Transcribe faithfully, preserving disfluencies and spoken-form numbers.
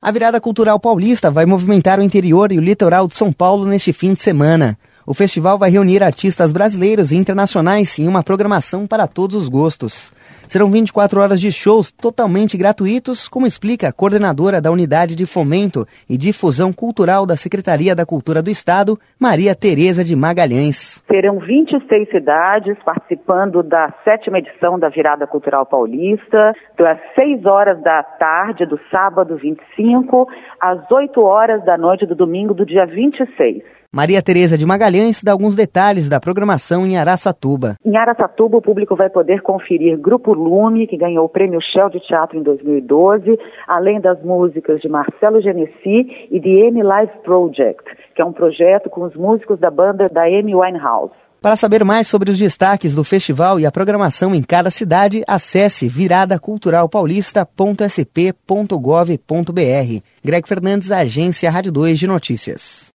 A Virada Cultural Paulista vai movimentar o interior e o litoral de São Paulo neste fim de semana. O festival vai reunir artistas brasileiros e internacionais em uma programação para todos os gostos. Serão vinte e quatro horas de shows totalmente gratuitos, como explica a coordenadora da Unidade de Fomento e Difusão Cultural da Secretaria da Cultura do Estado, Maria Tereza de Magalhães. Serão vinte e seis cidades participando da sétima edição da Virada Cultural Paulista, das seis horas da tarde do sábado vinte e cinco às oito horas da noite do domingo do dia vinte e seis. Maria Tereza de Magalhães dá alguns detalhes da programação em Araçatuba. Em Araçatuba, o público vai poder conferir Grupo Lume, que ganhou o Prêmio Shell de Teatro em dois mil e doze, além das músicas de Marcelo Genesi e de Amy Live Project, que é um projeto com os músicos da banda da Amy Winehouse. Para saber mais sobre os destaques do festival e a programação em cada cidade, acesse virada cultural paulista ponto s p ponto gov ponto b r. Greg Fernandes, Agência Rádio dois de Notícias.